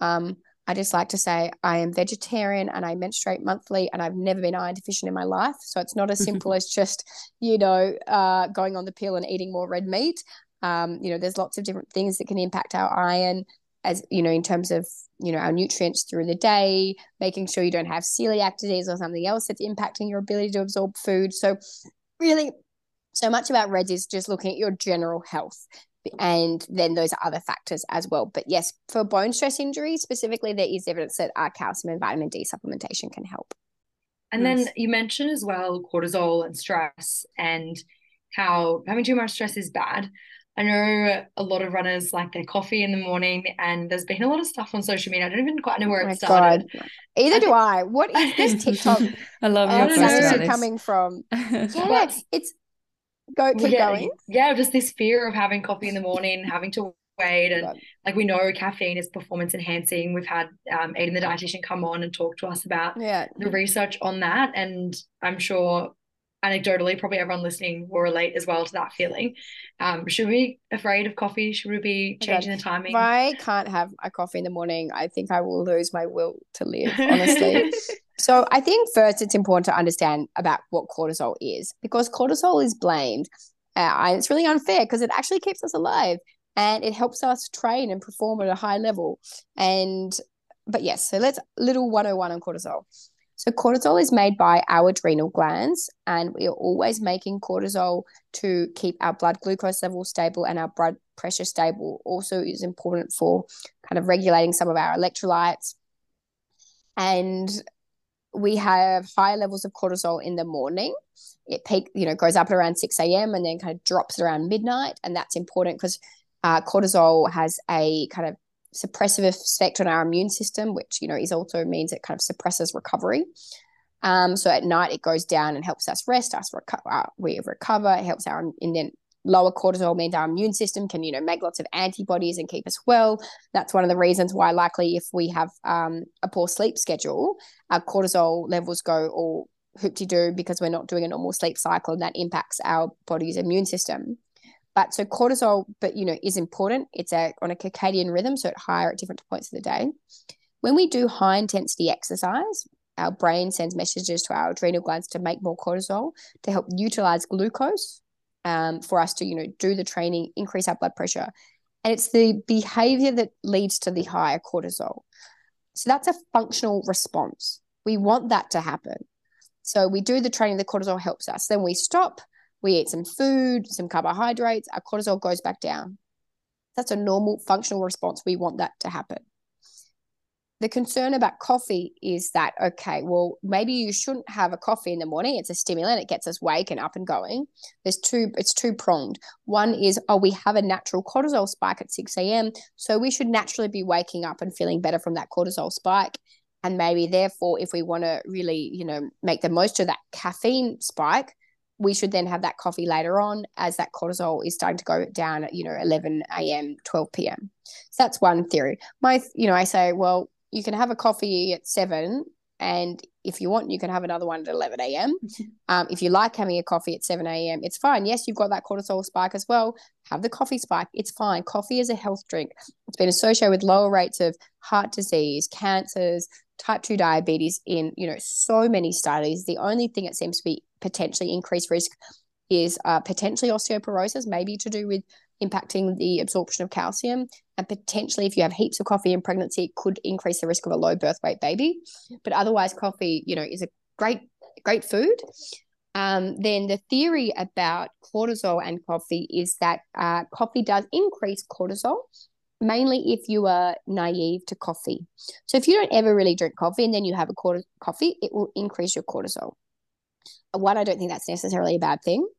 I just like to say I am vegetarian and I menstruate monthly, and I've never been iron deficient in my life. So it's not as simple as just, you know, going on the pill and eating more red meat. You know, there's lots of different things that can impact our iron, as, you know, in terms of, you know, our nutrients through the day, making sure you don't have celiac disease or something else that's impacting your ability to absorb food. So really, so much about reds is just looking at your general health, and then those are other factors as well. But yes, for bone stress injuries specifically, there is evidence that calcium and vitamin D supplementation can help. And then you mentioned as well cortisol and stress, and how having too much stress is bad. I know a lot of runners like their coffee in the morning, and there's been a lot of stuff on social media. I don't even quite know where it started. God. Either do I. What is this TikTok? I love your post about this. Coming from. Yeah, it's keep going. Yeah, just this fear of having coffee in the morning, having to wait, and like we know caffeine is performance enhancing. We've had Aiden the dietitian come on and talk to us about the research on that, and I'm sure anecdotally probably everyone listening will relate as well to that feeling. Should we be afraid of coffee? Should we be changing the timing? If I can't have a coffee in the morning, I think I will lose my will to live, honestly. So I think first it's important to understand about what cortisol is, because cortisol is blamed. And it's really unfair because it actually keeps us alive and it helps us train and perform at a high level. But yes, so let's little 101 on cortisol. So cortisol is made by our adrenal glands, and we are always making cortisol to keep our blood glucose level stable and our blood pressure stable. Also is important for kind of regulating some of our electrolytes. And we have high levels of cortisol in the morning. It goes up at around 6 a.m. and then kind of drops around midnight. And that's important because cortisol has a kind of suppressive effect on our immune system, which, you know, is also means it kind of suppresses recovery. So at night it goes down and helps us rest, we recover. It helps and then lower cortisol means our immune system can, you know, make lots of antibodies and keep us well. That's one of the reasons why likely if we have a poor sleep schedule, our cortisol levels go all hoop-de-doo because we're not doing a normal sleep cycle, and that impacts our body's immune system. But so cortisol, you know, is important. It's on a circadian rhythm, so it's higher at different points of the day. When we do high intensity exercise, our brain sends messages to our adrenal glands to make more cortisol to help utilize glucose for us to, you know, do the training, increase our blood pressure. And it's the behavior that leads to the higher cortisol. So that's a functional response. We want that to happen. So we do the training, the cortisol helps us. Then we stop. We eat some food, some carbohydrates, our cortisol goes back down. That's a normal functional response. We want that to happen. The concern about coffee is that, okay, well, maybe you shouldn't have a coffee in the morning. It's a stimulant. It gets us awake and up and going. It's two-pronged. One is, we have a natural cortisol spike at 6 a.m., so we should naturally be waking up and feeling better from that cortisol spike. And maybe, therefore, if we want to really, you know, make the most of that caffeine spike, we should then have that coffee later on as that cortisol is starting to go down at, you know, 11 a.m., 12 p.m. So that's one theory. I say, well, you can have a coffee at 7 And if you want, you can have another one at 11 a.m. If you like having a coffee at 7 a.m., it's fine. Yes, you've got that cortisol spike as well. Have the coffee spike. It's fine. Coffee is a health drink. It's been associated with lower rates of heart disease, cancers, type 2 diabetes in, so many studies. The only thing it seems to be potentially increased risk is potentially osteoporosis, maybe to do with impacting the absorption of calcium. And potentially, if you have heaps of coffee in pregnancy, it could increase the risk of a low birth weight baby. But otherwise, coffee, is a great food. Then the theory about cortisol and coffee is that coffee does increase cortisol, mainly if you are naive to coffee. So if you don't ever really drink coffee and then you have a coffee, it will increase your cortisol. One, I don't think that's necessarily a bad thing.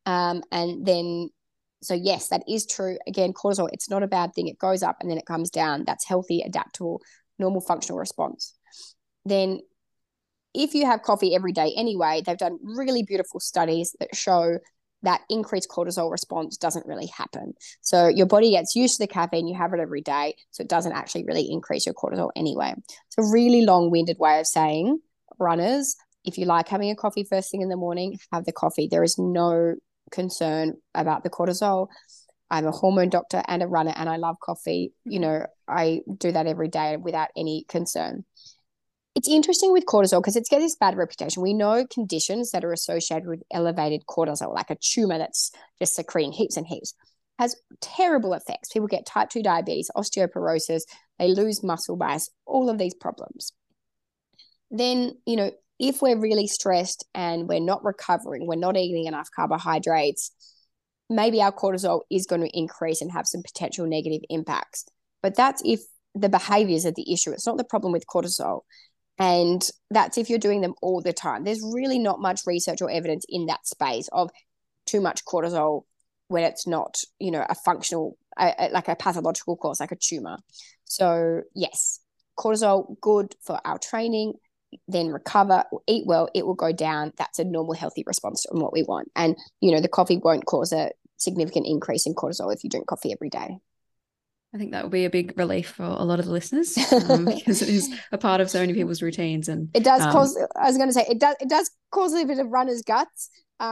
So yes, that is true. Again, cortisol, it's not a bad thing. It goes up and then it comes down. That's healthy, adaptable, normal functional response. Then if you have coffee every day anyway, they've done really beautiful studies that show that increased cortisol response doesn't really happen. So your body gets used to the caffeine, you have it every day, so it doesn't actually really increase your cortisol anyway. It's a really long-winded way of saying, runners, if you like having a coffee first thing in the morning, have the coffee. There is no concern about the cortisol. I'm a hormone doctor and a runner, and I love coffee. I do that every day without any concern. It's interesting with cortisol because it's got this bad reputation. We know conditions that are associated with elevated cortisol, like a tumor that's just secreting heaps and heaps, has terrible effects. People get type 2 diabetes, osteoporosis, they lose muscle mass, all of these problems. Then, if we're really stressed and we're not recovering, we're not eating enough carbohydrates, maybe our cortisol is going to increase and have some potential negative impacts. But that's if the behaviors are the issue. It's not the problem with cortisol. And that's if you're doing them all the time. There's really not much research or evidence in that space of too much cortisol when it's not, a functional, like a pathological cause, like a tumor. So yes, cortisol, good for our training, then recover, eat well, it will go down. That's a normal, healthy response to what we want. And, the coffee won't cause a significant increase in cortisol if you drink coffee every day. I think that will be a big relief for a lot of the listeners because it is a part of so many people's routines. And it does cause, I was going to say, it does cause a bit of runner's guts.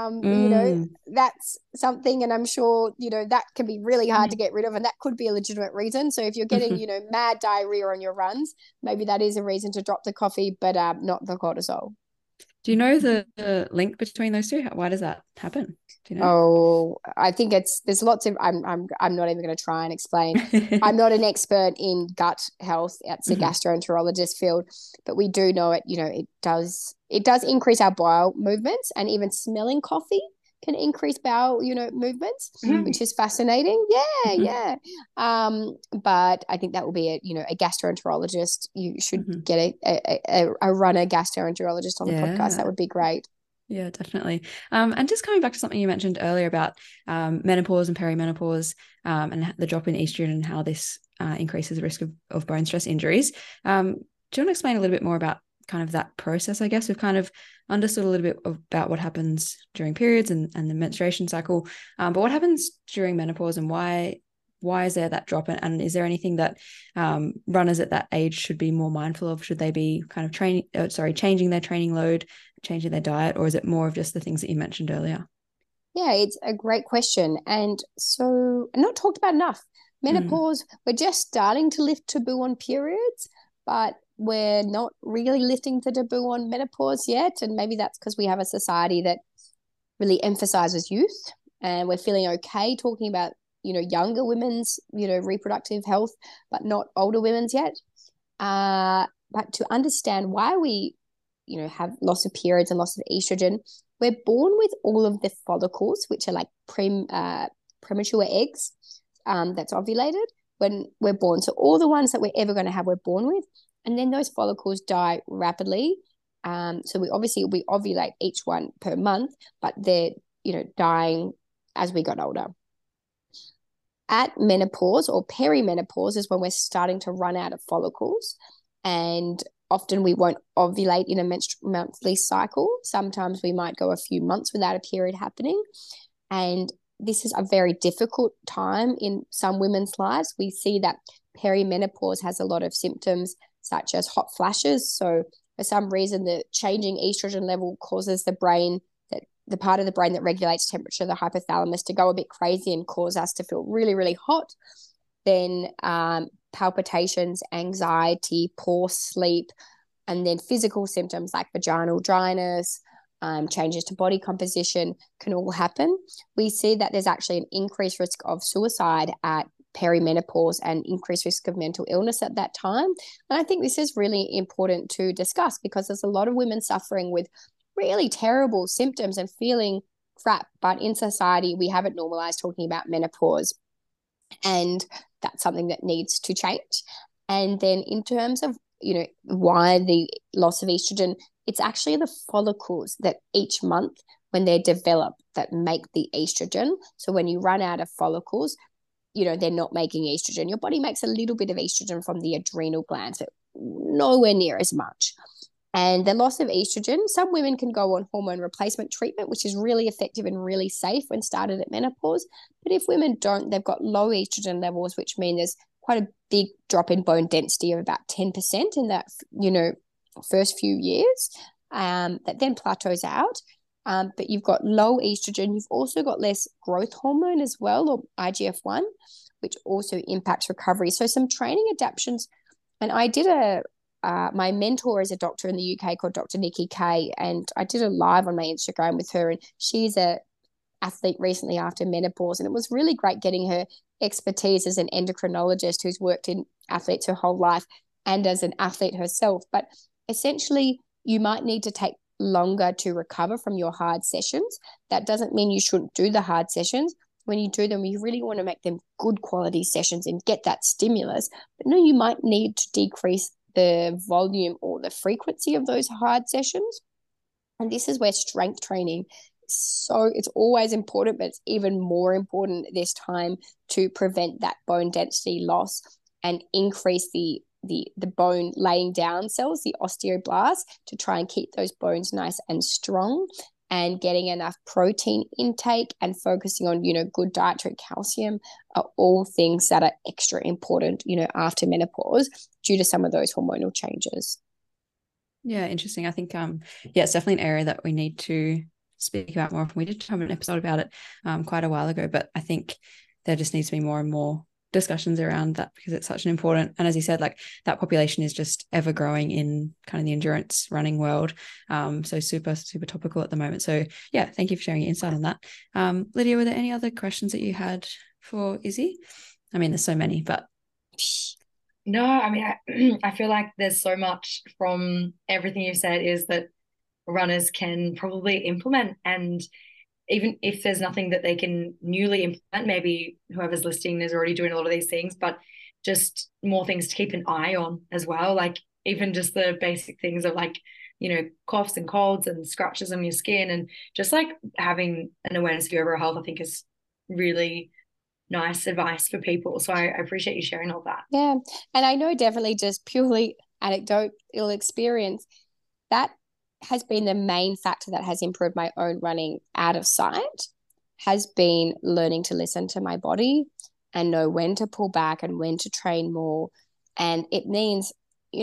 That's something, and I'm sure, that can be really hard to get rid of, and that could be a legitimate reason. So if you're getting, mad diarrhea on your runs, maybe that is a reason to drop the coffee, but not the cortisol. Do you know the link between those two? Why does that happen? Do you know? Oh, I think there's lots of, I'm not even going to try and explain. I'm not an expert in gut health. It's a gastroenterologist field, but we do know it, it does increase our bowel movements, and even smelling coffee can increase bowel, movements, which is fascinating. Yeah. But I think that will be a gastroenterologist. You should get a runner gastroenterologist on the podcast. That would be great. Yeah, definitely. And just coming back to something you mentioned earlier about menopause and perimenopause and the drop in estrogen and how this increases the risk of bone stress injuries. Do you want to explain a little bit more about kind of that process? I guess we've kind of understood a little bit about what happens during periods and the menstruation cycle, but what happens during menopause, and why is there that drop? And is there anything that runners at that age should be more mindful of? Should they be kind of changing their training load, changing their diet, or is it more of just the things that you mentioned earlier? Yeah, it's a great question. And so not talked about enough. Menopause, we're just starting to lift taboo on periods, but we're not really lifting the taboo on menopause yet. And maybe that's because we have a society that really emphasizes youth, and we're feeling okay talking about, younger women's, reproductive health, but not older women's yet. But to understand why we, have loss of periods and loss of estrogen, we're born with all of the follicles, which are like premature eggs that's ovulated when we're born. So all the ones that we're ever going to have, we're born with. And then those follicles die rapidly. So we ovulate each one per month, but they're, dying as we got older. At menopause or perimenopause is when we're starting to run out of follicles, and often we won't ovulate in a monthly cycle. Sometimes we might go a few months without a period happening. And this is a very difficult time in some women's lives. We see that perimenopause has a lot of symptoms such as hot flashes. So for some reason, the changing estrogen level causes the brain, that the part of the brain that regulates temperature, the hypothalamus, to go a bit crazy and cause us to feel really, really hot. Then palpitations, anxiety, poor sleep, and then physical symptoms like vaginal dryness, changes to body composition can all happen. We see that there's actually an increased risk of suicide at perimenopause and increased risk of mental illness at that time. And I think this is really important to discuss because there's a lot of women suffering with really terrible symptoms and feeling crap. But in society, we haven't normalized talking about menopause. And that's something that needs to change. And then in terms of, why the loss of estrogen, it's actually the follicles that each month when they're developed that make the estrogen. So when you run out of follicles, they're not making estrogen. Your body makes a little bit of estrogen from the adrenal glands, but nowhere near as much. And the loss of estrogen, some women can go on hormone replacement treatment, which is really effective and really safe when started at menopause. But if women don't, they've got low estrogen levels, which mean there's quite a big drop in bone density of about 10% in that, first few years, that then plateaus out. But you've got low estrogen. You've also got less growth hormone as well, or IGF-1, which also impacts recovery. So some training adaptations. And I did my mentor is a doctor in the UK called Dr. Nikki Kay, and I did a live on my Instagram with her, and she's a athlete recently after menopause, and it was really great getting her expertise as an endocrinologist who's worked in athletes her whole life and as an athlete herself. But essentially, you might need to take longer to recover from your hard sessions. That doesn't mean you shouldn't do the hard sessions. When you do them, you really want to make them good quality sessions and get that stimulus. But no, you might need to decrease the volume or the frequency of those hard sessions. And this is where strength training, so it's always important, but it's even more important this time to prevent that bone density loss and increase the bone laying down cells, the osteoblasts, to try and keep those bones nice and strong, and getting enough protein intake and focusing on, good dietary calcium are all things that are extra important, after menopause due to some of those hormonal changes. Yeah, interesting. I think, it's definitely an area that we need to speak about more often. We did have an episode about it quite a while ago, but I think there just needs to be more and more discussions around that because it's such an important, and as you said, like that population is just ever growing in kind of the endurance running world. So super, super topical at the moment. So yeah, thank you for sharing your insight on that. Lydia, were there any other questions that you had for Izzy? I mean, there's so many, but no, I mean, I feel like there's so much from everything you've said is that runners can probably implement, and even if there's nothing that they can newly implement, maybe whoever's listening is already doing a lot of these things, but just more things to keep an eye on as well. Like even just the basic things of like, coughs and colds and scratches on your skin, and just like having an awareness of your overall health, I think is really nice advice for people. So I appreciate you sharing all that. Yeah. And I know definitely just purely anecdotal experience, that has been the main factor that has improved my own running out of sight, has been learning to listen to my body and know when to pull back and when to train more. And it means,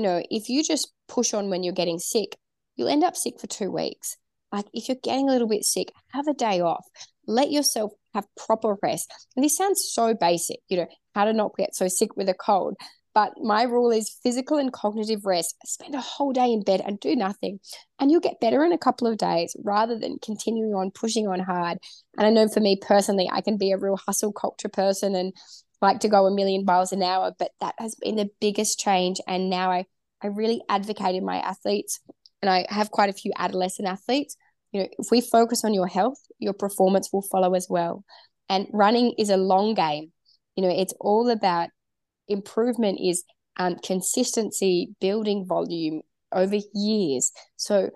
if you just push on when you're getting sick, you'll end up sick for 2 weeks. Like if you're getting a little bit sick, have a day off, let yourself have proper rest. And this sounds so basic, how to not get so sick with a cold. But my rule is physical and cognitive rest. Spend a whole day in bed and do nothing. And you'll get better in a couple of days rather than continuing on pushing on hard. And I know for me personally, I can be a real hustle culture person and like to go a million miles an hour, but that has been the biggest change. And now I really advocate in my athletes, and I have quite a few adolescent athletes. If we focus on your health, your performance will follow as well. And running is a long game. It's all about improvement, is consistency, building volume over years. So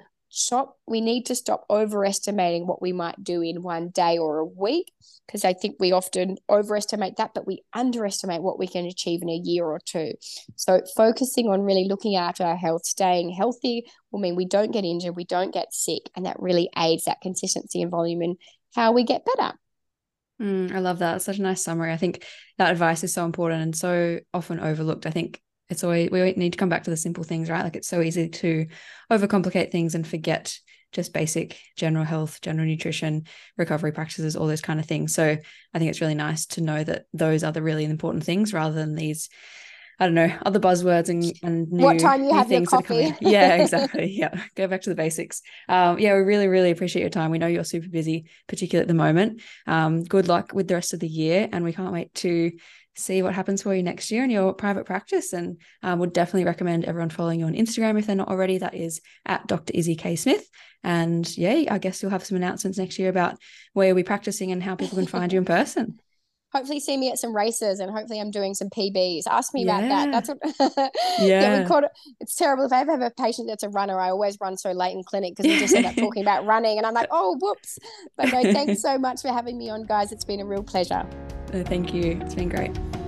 we need to stop overestimating what we might do in one day or a week, because I think we often overestimate that, but we underestimate what we can achieve in a year or two. So focusing on really looking after our health, staying healthy will mean we don't get injured, we don't get sick, and that really aids that consistency and volume and how we get better. I love that. It's such a nice summary. I think that advice is so important and so often overlooked. I think it's always, we need to come back to the simple things, right? Like it's so easy to overcomplicate things and forget just basic general health, general nutrition, recovery practices, all those kind of things. So I think it's really nice to know that those are the really important things rather than these, I don't know, other buzzwords and what time you new have your things that are coming coffee. in. Yeah, exactly. Yeah. Go back to the basics. Yeah, we really, really appreciate your time. We know you're super busy, particularly at the moment. Good luck with the rest of the year. And we can't wait to see what happens for you next year in your private practice. And would definitely recommend everyone following you on Instagram if they're not already. That is at Dr. Izzy K. Smith. And yeah, I guess you'll have some announcements next year about where you'll be practicing and how people can find you in person. Hopefully see me at some races, and hopefully I'm doing some PBs. Ask me about that. Yeah. That's what Yeah. we caught it. It's terrible. If I ever have a patient that's a runner, I always run so late in clinic because we just end up talking about running and I'm like, oh, whoops. But no, thanks so much for having me on, guys. It's been a real pleasure. Thank you. It's been great.